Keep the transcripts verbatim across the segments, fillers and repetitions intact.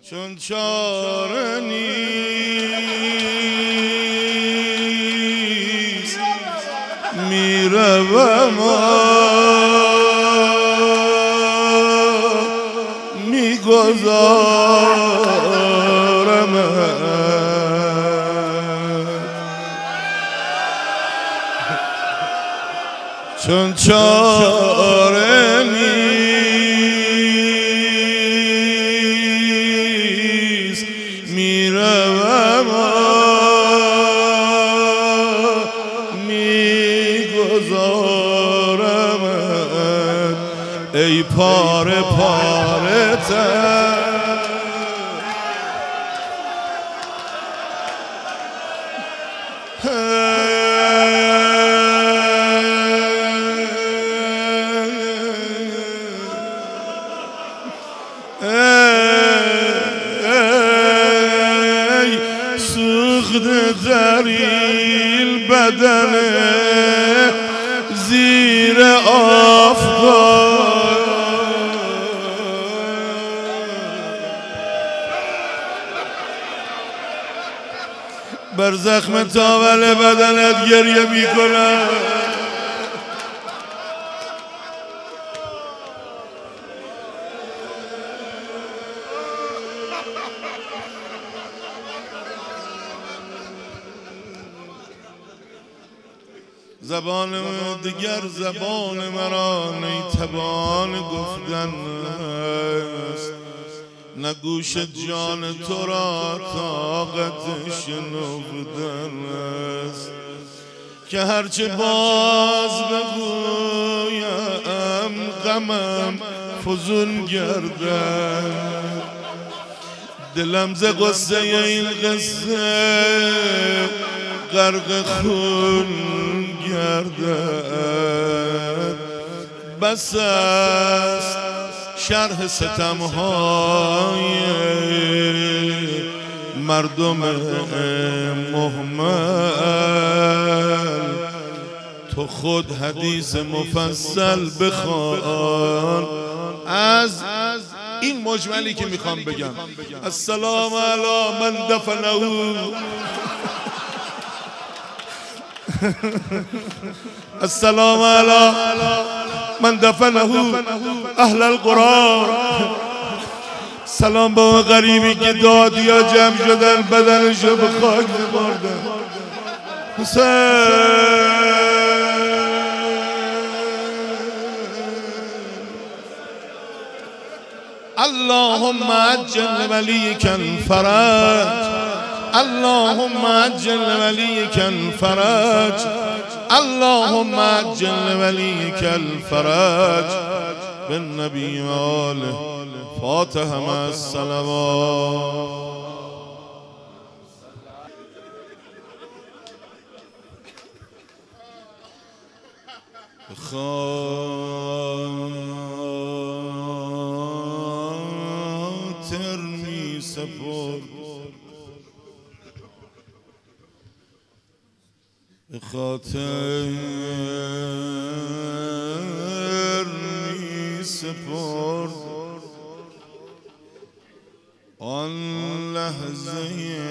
چون چاره نیست میروم میگذارم چون چاره نیست میروم میگذارم ای پاره پاره تر دریل بدن زیر آفتاب بر زخم تاول بدنت گریه میکنم زبان دیگر زبان مرا نیتوان گفتن است نه گوش جان تو را طاقت شنودن است که هرچه باز بگویم غمم فزون گردد دلم ز غصه این قصه غرق خون گردد بس است شرح ستمهای مردم مهمل تو خود حدیث مفصل بخوان از این مجملی که میخوام بگم السلام علی من دفنه السلام علی من دفنه اهل القرآن سلام به اون غریبی که دادیا جمع شدن بدنشو به خاک بردن حسین اللهم عجل ولیک الفرج اللهم عجل ولیک الفرج اللهم عجل ولیک الفرج بالنبی و آله فاتحه مع الصلوات خاطر می سپرد به خاطر می سپرد آن لحظه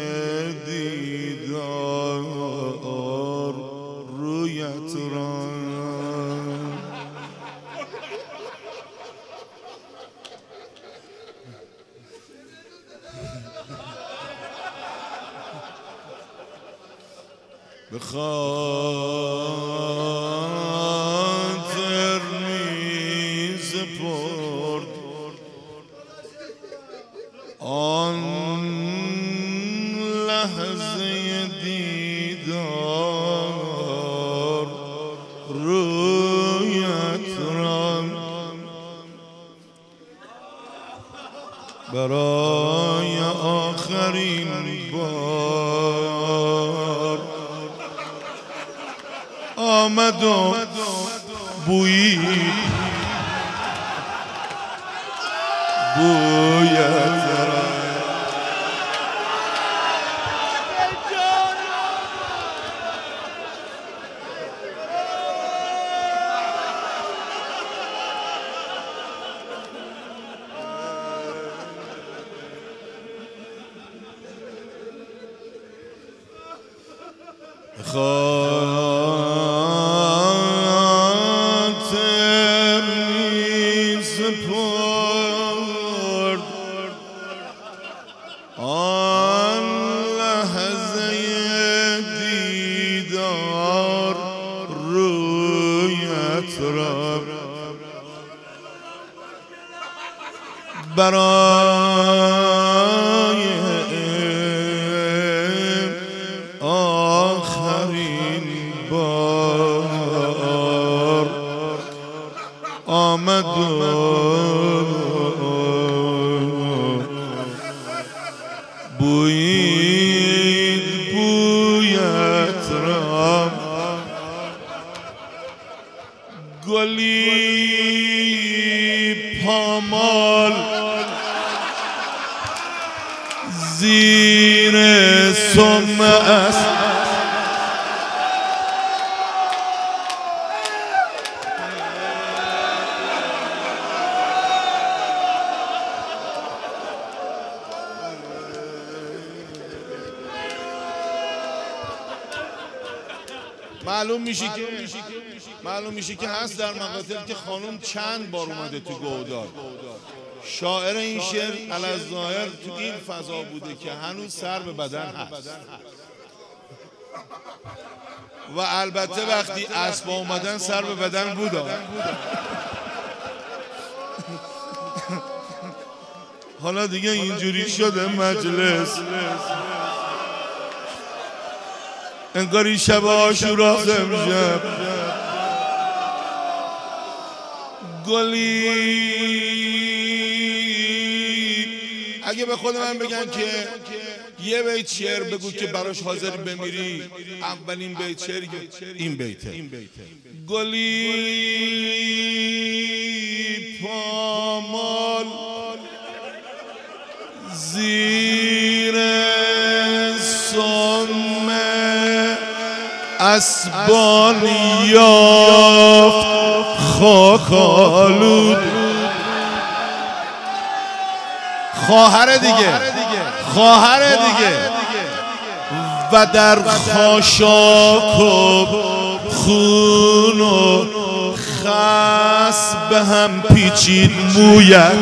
دیدار رویت را به خاطر می سپرد آن لحظه دیدار رویت را برای آخرین بار آمد و بویی بویت را خاطر می سپرد آن لحظه دیدار رویت را برای آخرین بار آمد و بویید بویت را گلی پامال زیر سم است معلوم میشه که معلوم میشه که هست در مقاطع که خانم چند بار اومده تو گودار. شاعر این شعر الظاهر تو این فضا بوده که هنوز سر به بدن هست و البته وقتی اسبا اومدن سر به بدن بوده. حالا دیگه اینجوری شده مجلس انگاری شب عاشورا امشب گلی. اگه به خود من بگن که یه بیت شعر بگو که براش حاضری بمیری، اولین بیت شعر این بیته: گلی پامال زیر سم اسبان یافت خاک آلود. خواهر دیگه خواهر دیگه و در خاشاک و خون و خس به هم پیچید مویت.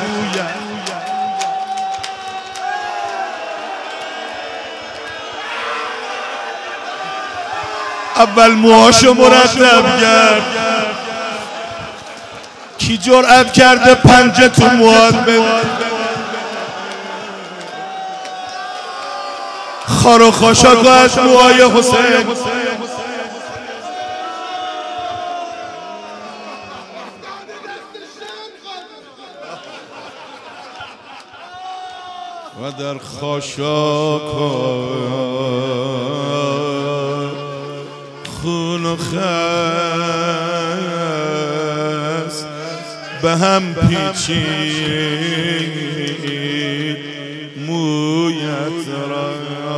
اول موهاشو مرتب کرد، کی جرأت کرده پنجه تو موهات بده؟ خار و خاشاک از موهای حسین و در خاشاک خون و خس به هم پیچید مویت را.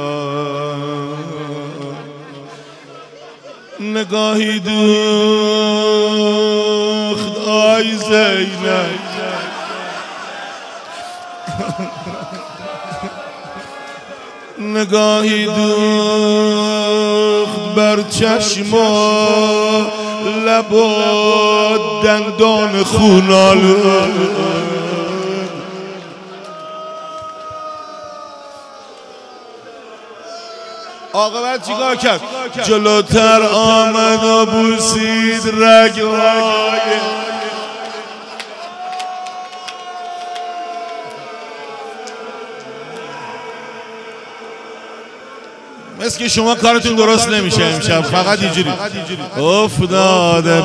نگاهی دوخت آی زینب، نگاهی دوخت بر چشم و لب و دندان خون‌آلود. عاقبت چیکار کرد؟ جلوتر آمد و بوسید رگ‌های مثل که شما کارتون درست نمیشه امشب، فقط اینجوری افتاده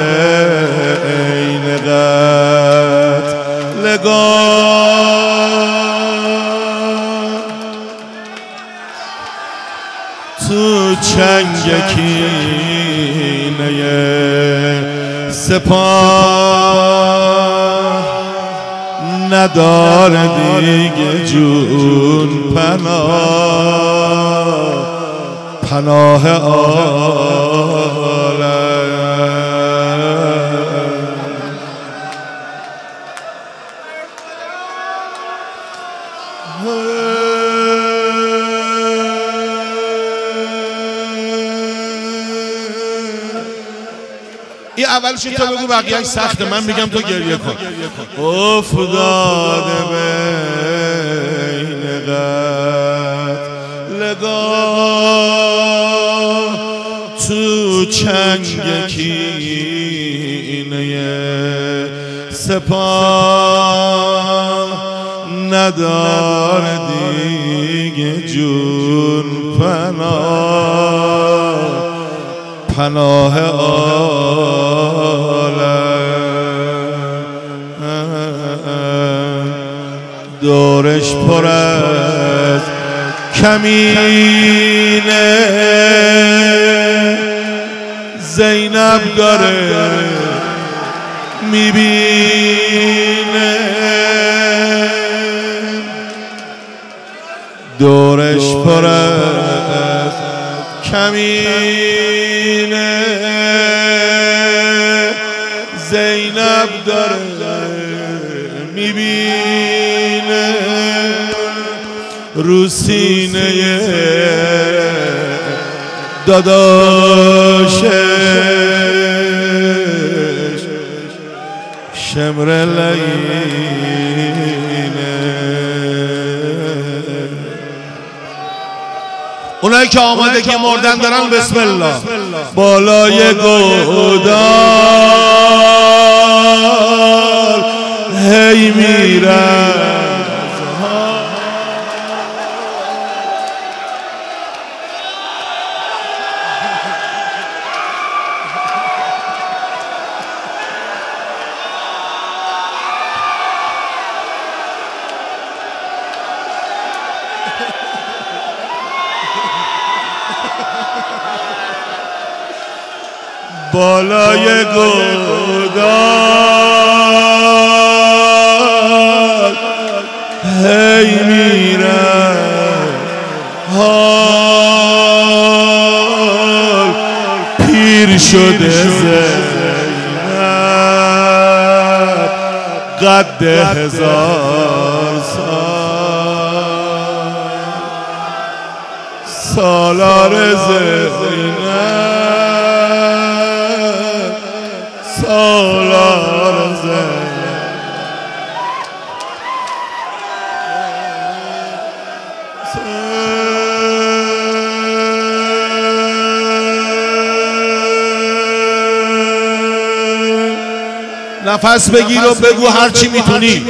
بین قتلگاه تو چنگ کینه سپاه نداره دیگه جون پناه، پناه عالم. اولش تو بگو بقیه‌اش سخته، من میگم تو گریه کن. افتاده بین قتلگاه تو چنگ کینه سپاه ندار دیگه جون پناه پناه عالم دورش پر از کمینه زینب داره میبینه دورش پر از کمینه زینب داره میبینه رو سینه داداشش شمر لعینه. اونایی که آمادگی مردن دارن بسم الله. بالای گودال هی میرن بالای گودال هی میرن حال پیر شده زینب قد هزار سال سالار زینب سالار زینب نفس بگیر و بگو هر چی میتونی.